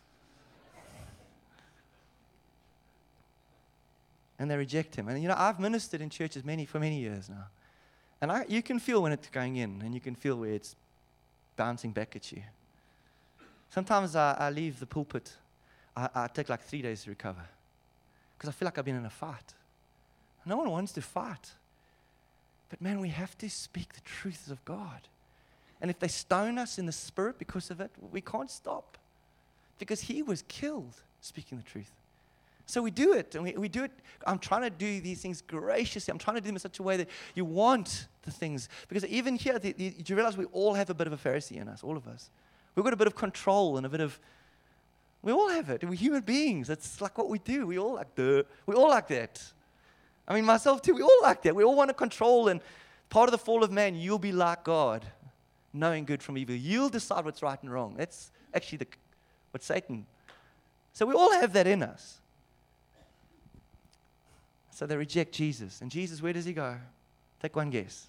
And they reject him. And I've ministered in churches for many years now. And you can feel when it's going in, and you can feel where it's bouncing back at you. Sometimes I leave the pulpit. I take like 3 days to recover because I feel like I've been in a fight. No one wants to fight. But man, we have to speak the truths of God. And if they stone us in the spirit because of it, we can't stop. Because he was killed speaking the truth. So we do it, and we do it. I'm trying to do these things graciously. I'm trying to do them in such a way that you want the things. Because even here, do you realize we all have a bit of a Pharisee in us, all of us? We've got a bit of control and we all have it. We're human beings. It's like what we do. We all like that. I mean, myself too, we all like that. We all want to control, and part of the fall of man, you'll be like God, knowing good from evil. You'll decide what's right and wrong. That's actually what Satan. So we all have that in us. So they reject Jesus. And Jesus, where does he go? Take one guess.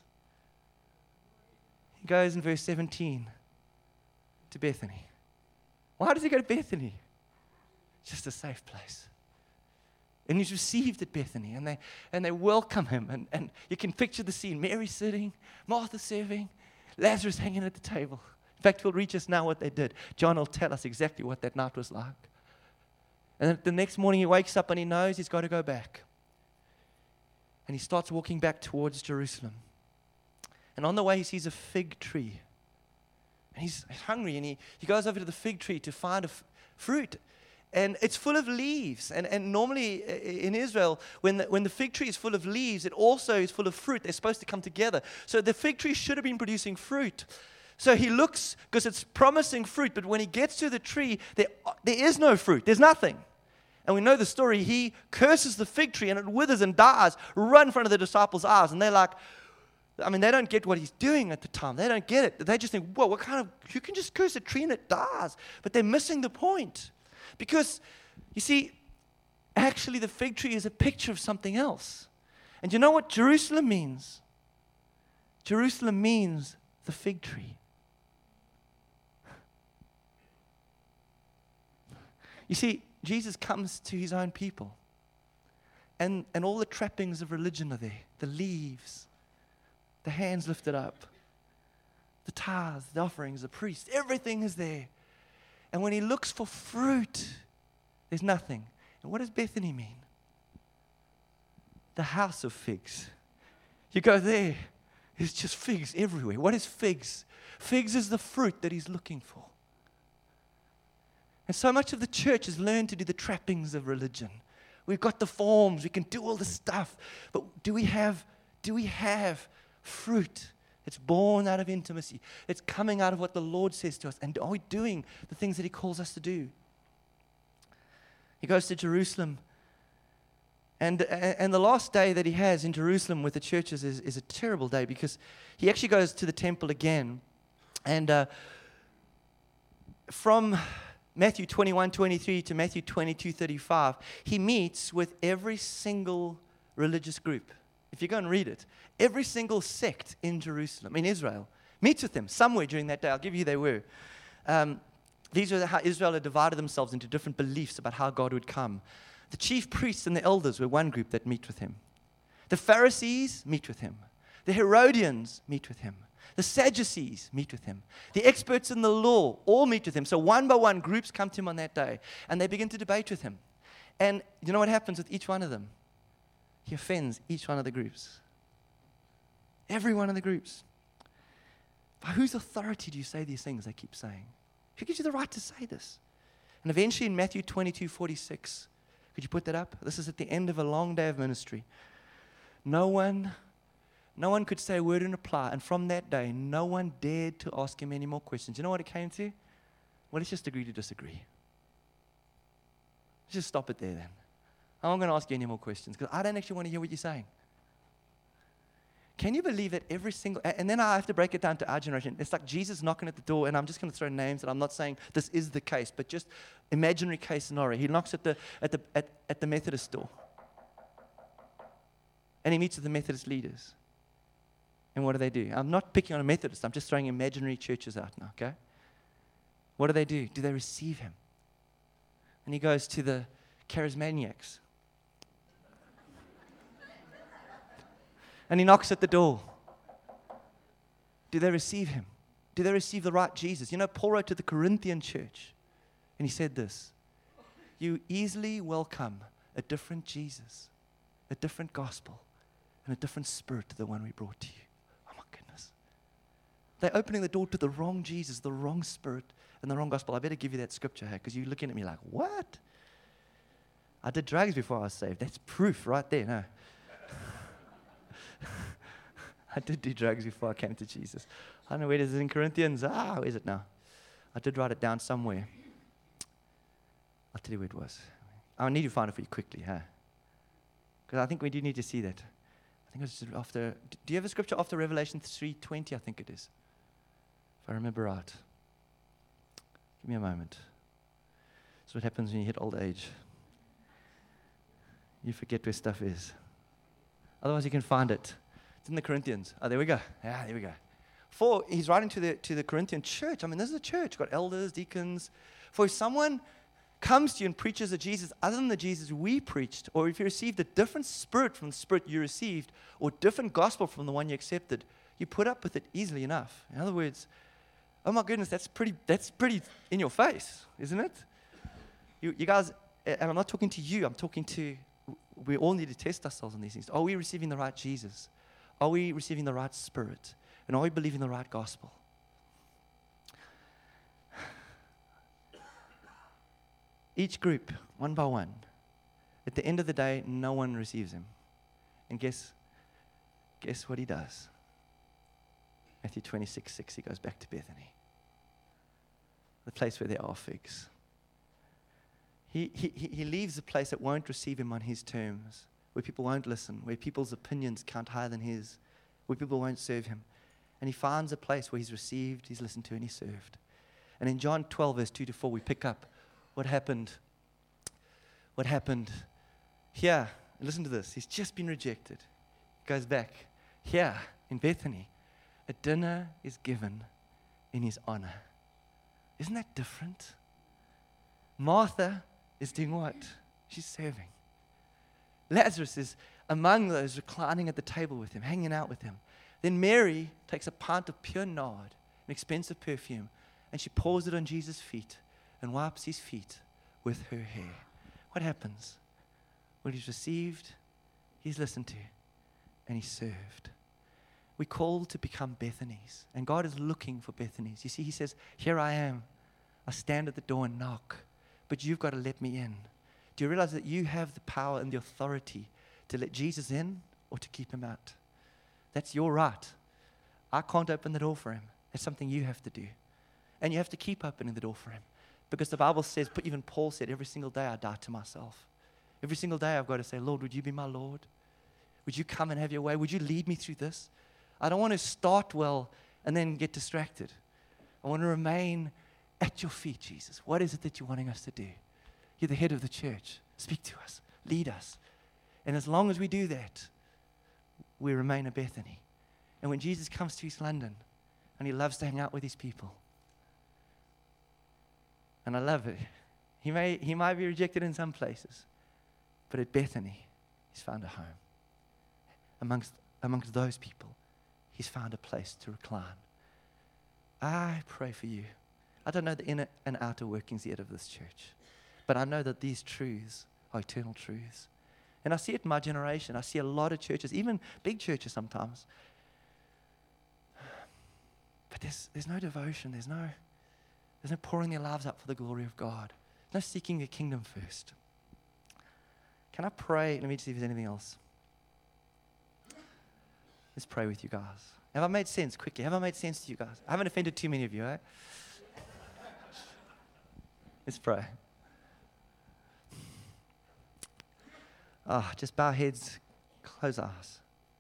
He goes in verse 17 to Bethany. Why does he go to Bethany? Just a safe place. And he's received at Bethany, and they welcome him. And you can picture the scene. Mary sitting, Martha serving, Lazarus hanging at the table. In fact, he'll reach us now what they did. John will tell us exactly what that night was like. And the next morning he wakes up and he knows he's got to go back. And he starts walking back towards Jerusalem. And on the way he sees a fig tree. And he's hungry, and he goes over to the fig tree to find fruit. And it's full of leaves. And normally in Israel, when the fig tree is full of leaves, it also is full of fruit. They're supposed to come together. So the fig tree should have been producing fruit. So he looks, because it's promising fruit, but when he gets to the tree, there is no fruit. There's nothing. And we know the story. He curses the fig tree, and it withers and dies right in front of the disciples' eyes. And they're like, they don't get what he's doing at the time. They don't get it. They just think, whoa, you can just curse a tree and it dies. But they're missing the point. Because, you see, actually the fig tree is a picture of something else. And you know what Jerusalem means? Jerusalem means the fig tree. You see, Jesus comes to his own people. And all the trappings of religion are there. The leaves, the hands lifted up, the tithes, the offerings, the priests, everything is there. And when he looks for fruit, there's nothing. And what does Bethany mean? The house of figs. You go there, there's just figs everywhere. What is figs? Figs is the fruit that he's looking for. And so much of the church has learned to do the trappings of religion. We've got the forms, we can do all the stuff, but do we have fruit? It's born out of intimacy. It's coming out of what the Lord says to us. And are we doing the things that he calls us to do? He goes to Jerusalem. And the last day that he has in Jerusalem with the churches is a terrible day, because he actually goes to the temple again. And from Matthew 21:23 to Matthew 22:35, he meets with every single religious group. If you go and read it, every single sect in Jerusalem, in Israel, meets with them somewhere during that day. I'll give you who they were. These are how Israel had divided themselves into different beliefs about how God would come. The chief priests and the elders were one group that meet with him. The Pharisees meet with him. The Herodians meet with him. The Sadducees meet with him. The experts in the law all meet with him. So one by one, groups come to him on that day, and they begin to debate with him. And you know what happens with each one of them? He offends each one of the groups. Every one of the groups. By whose authority do you say these things? They keep saying. Who gives you the right to say this? And eventually in Matthew 22:46, could you put that up? This is at the end of a long day of ministry. No one could say a word in reply. And from that day, no one dared to ask him any more questions. You know what it came to? Well, let's just agree to disagree. Let's just stop it there then. I'm not going to ask you any more questions, because I don't actually want to hear what you're saying. Can you believe that every single, and then I have to break it down to our generation. It's like Jesus knocking at the door, and I'm just going to throw names, and I'm not saying this is the case, but just imaginary case scenario. He knocks at the Methodist door, and he meets with the Methodist leaders. And what do? I'm not picking on a Methodist. I'm just throwing imaginary churches out now, okay? What do? Do they receive him? And he goes to the charismaniacs. And he knocks at the door. Do they receive him? Do they receive the right Jesus? You know, Paul wrote to the Corinthian church, and he said this: you easily welcome a different Jesus, a different gospel, and a different spirit to the one we brought to you. Oh my goodness. They're opening the door to the wrong Jesus, the wrong spirit, and the wrong gospel. I better give you that scripture here, because you're looking at me like, what? I did drugs before I was saved. That's proof right there. No. I did do drugs before I came to Jesus. I don't know where it is in Corinthians. Where is it now? I did write it down somewhere. I'll tell you where it was. I need to find it for you quickly, huh? Because I think we do need to see that. I think it was after. Do you have a scripture after Revelation 3:20? I think it is, if I remember right. Give me a moment. That's what happens when you hit old age. You forget where stuff is. Otherwise, you can find it. It's in the Corinthians. Oh, there we go. Yeah, there we go. He's writing to the Corinthian church. I mean, this is a church. Got elders, deacons. For if someone comes to you and preaches a Jesus other than the Jesus we preached, or if you received a different spirit from the spirit you received, or different gospel from the one you accepted, you put up with it easily enough. In other words, oh my goodness, that's pretty in your face, isn't it? You guys, and I'm not talking to you, I'm talking to, we all need to test ourselves on these things. Are we receiving the right Jesus? Are we receiving the right spirit? And are we believing the right gospel? Each group, one by one, at the end of the day, no one receives him. And guess what he does? Matthew 26:6, he goes back to Bethany, the place where there are figs. He leaves a place that won't receive him on his terms, where people won't listen, where people's opinions count higher than his, where people won't serve him. And he finds a place where he's received, he's listened to, and he's served. And in John 12, verse 2-4, we pick up what happened here. Listen to this. He's just been rejected. He goes back here in Bethany, a dinner is given in his honor. Isn't that different? Martha is doing what? She's serving. Lazarus is among those reclining at the table with him, hanging out with him. Then Mary takes a pint of pure nard, an expensive perfume, and she pours it on Jesus' feet and wipes his feet with her hair. What happens? Well, he's received, he's listened to, and he's served. We're called to become Bethanies, and God is looking for Bethanies. You see, he says, here I am. I stand at the door and knock, but you've got to let me in. Do you realize that you have the power and the authority to let Jesus in or to keep him out? That's your right. I can't open the door for him. It's something you have to do. And you have to keep opening the door for him. Because the Bible says, even Paul said, every single day I die to myself. Every single day I've got to say, Lord, would you be my Lord? Would you come and have your way? Would you lead me through this? I don't want to start well and then get distracted. I want to remain at your feet, Jesus. What is it that you're wanting us to do? You're the head of the church. Speak to us. Lead us. And as long as we do that, we remain a Bethany. And when Jesus comes to East London, and he loves to hang out with his people, and I love it, he might be rejected in some places, but at Bethany, he's found a home. Amongst those people, he's found a place to recline. I pray for you. I don't know the inner and outer workings yet of this church, but I know that these truths are eternal truths. And I see it in my generation. I see a lot of churches, even big churches sometimes. But there's no devotion. There's no pouring their lives out for the glory of God. No seeking the kingdom first. Can I pray? Let me see if there's anything else. Let's pray with you guys. Have I made sense quickly? Have I made sense to you guys? I haven't offended too many of you, eh? Let's pray. Just bow heads, close eyes.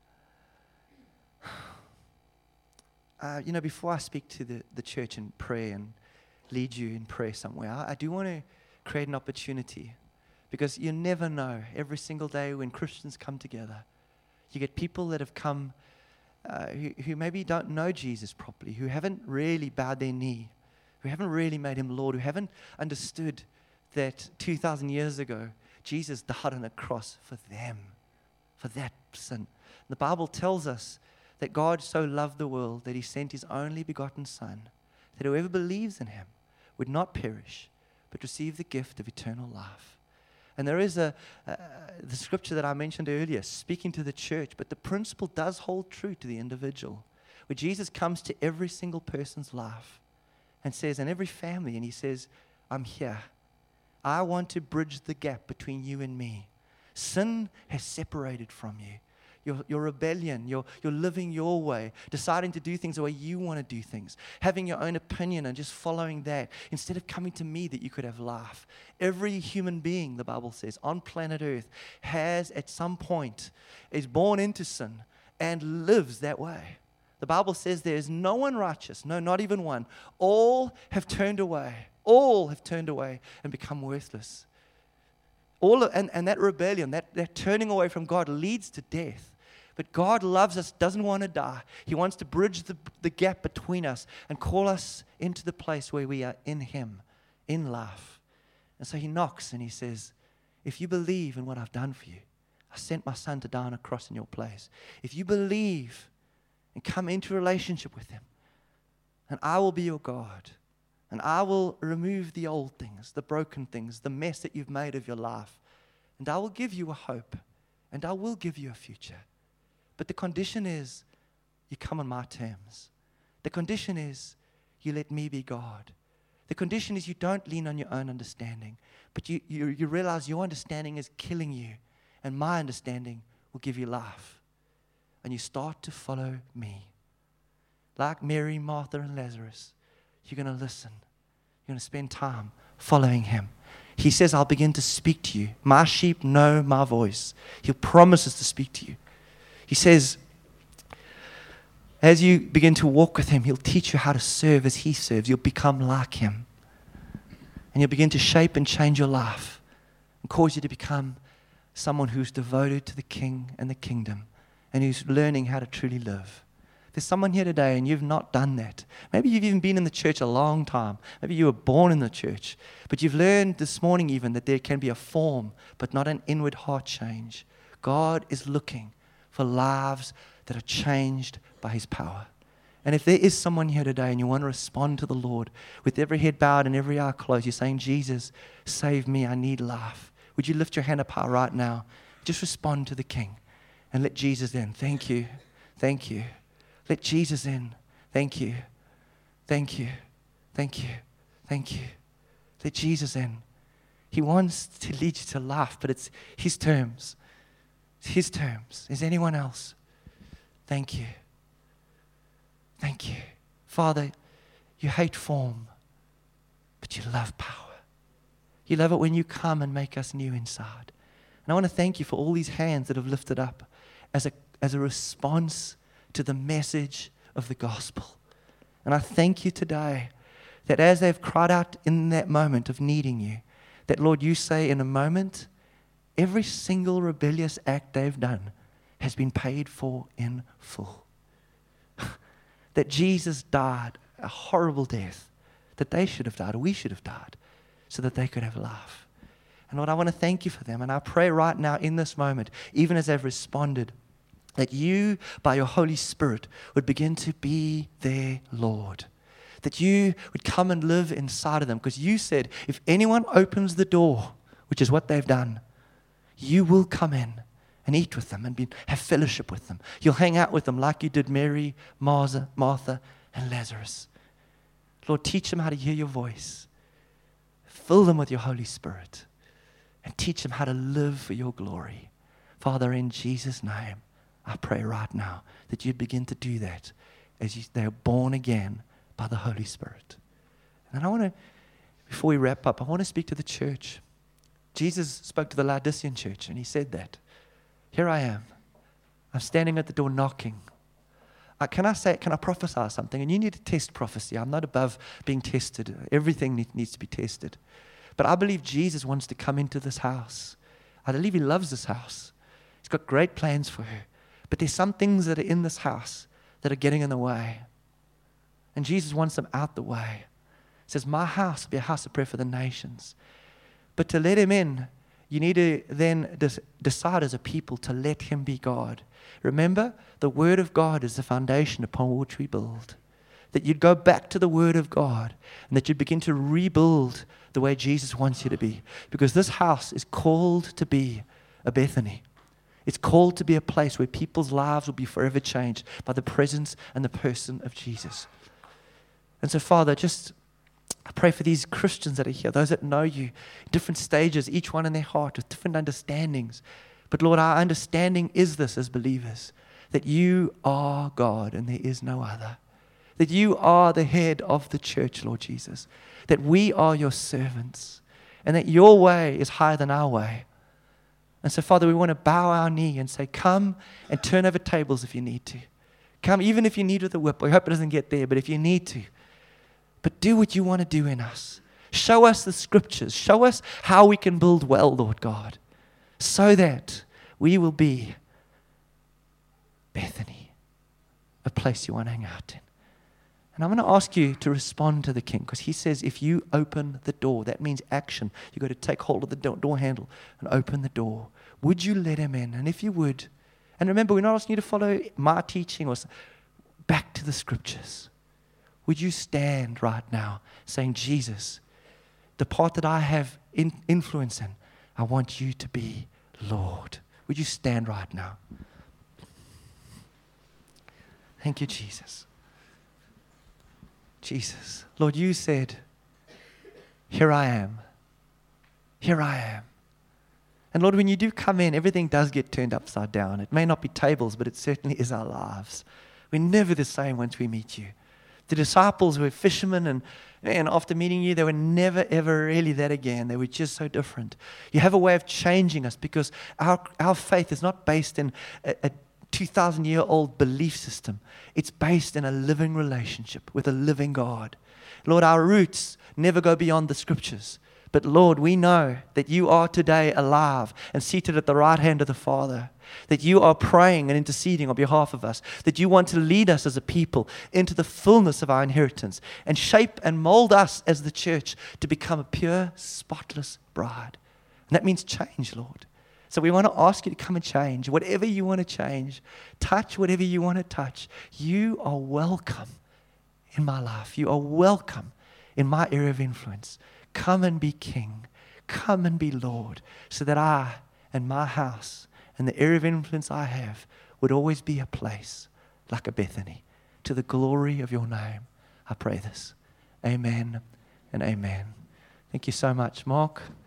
Before I speak to the church in prayer and lead you in prayer somewhere, I do want to create an opportunity, because you never know. Every single day when Christians come together, you get people that have come who maybe don't know Jesus properly, who haven't really bowed their knee, who haven't really made him Lord, who haven't understood that 2,000 years ago, Jesus died on a cross for them, for that sin. The Bible tells us that God so loved the world that he sent his only begotten Son, that whoever believes in him would not perish, but receive the gift of eternal life. And there is the scripture that I mentioned earlier, speaking to the church, but the principle does hold true to the individual, where Jesus comes to every single person's life and says, and every family, and he says, I'm here. I want to bridge the gap between you and me. Sin has separated from you. Your rebellion, you're living your way, deciding to do things the way you want to do things, having your own opinion and just following that, instead of coming to me that you could have life. Every human being, the Bible says, on planet Earth has at some point, is born into sin and lives that way. The Bible says there is no one righteous, no, not even one. All have turned away. All have turned away and become worthless. And that rebellion, that turning away from God leads to death. But God loves us, doesn't want to die. He wants to bridge the gap between us and call us into the place where we are in him, in life. And so he knocks and he says, if you believe in what I've done for you, I sent my Son to die on a cross in your place. If you believe and come into a relationship with him, and I will be your God. And I will remove the old things, the broken things, the mess that you've made of your life. And I will give you a hope. And I will give you a future. But the condition is you come on my terms. The condition is you let me be God. The condition is you don't lean on your own understanding. But you realize your understanding is killing you. And my understanding will give you life. And you start to follow me. Like Mary, Martha, and Lazarus. You're going to listen. You're going to spend time following him. He says, I'll begin to speak to you. My sheep know my voice. He promises to speak to you. He says, as you begin to walk with him, he'll teach you how to serve as he serves. You'll become like him. And you'll begin to shape and change your life and cause you to become someone who's devoted to the king and the kingdom and who's learning how to truly live. There's someone here today and you've not done that. Maybe you've even been in the church a long time. Maybe you were born in the church. But you've learned this morning even that there can be a form, but not an inward heart change. God is looking for lives that are changed by His power. And if there is someone here today and you want to respond to the Lord with every head bowed and every eye closed, you're saying, Jesus, save me, I need life. Would you lift your hand up high right now? Just respond to the King and let Jesus in. Thank you. Thank you. Let Jesus in. Thank you. Thank you. Thank you. Thank you. Let Jesus in. He wants to lead you to life, but it's His terms. It's His terms. Is anyone else? Thank you. Thank you. Father, you hate form, but you love power. You love it when you come and make us new inside. And I want to thank you for all these hands that have lifted up as a response to the message of the gospel. And I thank you today that as they've cried out in that moment of needing you, that, Lord, you say in a moment, every single rebellious act they've done has been paid for in full. That Jesus died a horrible death, that they should have died, or we should have died, so that they could have life. And Lord, I want to thank you for them. And I pray right now in this moment, even as they've responded, that you, by your Holy Spirit, would begin to be their Lord. That you would come and live inside of them. Because you said, if anyone opens the door, which is what they've done, you will come in and eat with them and have fellowship with them. You'll hang out with them like you did Mary, Martha, and Lazarus. Lord, teach them how to hear your voice. Fill them with your Holy Spirit. And teach them how to live for your glory. Father, in Jesus' name, I pray right now that you'd begin to do that as they are born again by the Holy Spirit. And I want to, before we wrap up, I want to speak to the church. Jesus spoke to the Laodicean church and He said that. Here I am. I'm standing at the door knocking. Can I prophesy something? And you need to test prophecy. I'm not above being tested. Everything needs to be tested. But I believe Jesus wants to come into this house. I believe He loves this house. He's got great plans for her. But there's some things that are in this house that are getting in the way. And Jesus wants them out the way. He says, my house will be a house of prayer for the nations. But to let Him in, you need to then decide as a people to let Him be God. Remember, the Word of God is the foundation upon which we build. That you'd go back to the Word of God and that you'd begin to rebuild the way Jesus wants you to be. Because this house is called to be a Bethany. It's called to be a place where people's lives will be forever changed by the presence and the person of Jesus. And so, Father, I pray for these Christians that are here, those that know you, different stages, each one in their heart with different understandings. But Lord, our understanding is this as believers, that you are God and there is no other. That you are the head of the church, Lord Jesus. That we are your servants and that your way is higher than our way. And so, Father, we want to bow our knee and say, come and turn over tables if you need to. Come, even if you need with a whip. I hope it doesn't get there, but if you need to. But do what you want to do in us. Show us the scriptures. Show us how we can build well, Lord God, so that we will be Bethany, a place you want to hang out in. And I'm going to ask you to respond to the King, because He says if you open the door, that means action. You've got to take hold of the door handle and open the door. Would you let Him in? And if you would, and remember, we're not asking you to follow my teaching or back to the scriptures. Would you stand right now saying, Jesus, the part that I have influence in, I want you to be Lord. Would you stand right now? Thank you, Jesus. Jesus, Lord, you said, here I am. Here I am. And Lord, when you do come in, everything does get turned upside down. It may not be tables, but it certainly is our lives. We're never the same once we meet you. The disciples were fishermen, and after meeting you, they were never, ever really that again. They were just so different. You have a way of changing us because our faith is not based in a 2,000-year-old belief system. It's based in a living relationship with a living God. Lord, our roots never go beyond the scriptures, But Lord, we know that you are today alive and seated at the right hand of the Father, that you are praying and interceding on behalf of us, that you want to lead us as a people into the fullness of our inheritance and shape and mold us as the church to become a pure, spotless bride. And that means change, Lord. So we want to ask you to come and change. Whatever you want to change, touch whatever you want to touch. You are welcome in my life. You are welcome in my area of influence. Come and be king. Come and be Lord, so that I and my house and the area of influence I have would always be a place like a Bethany, to the glory of your name. I pray this. Amen and amen. Thank you so much, Mark.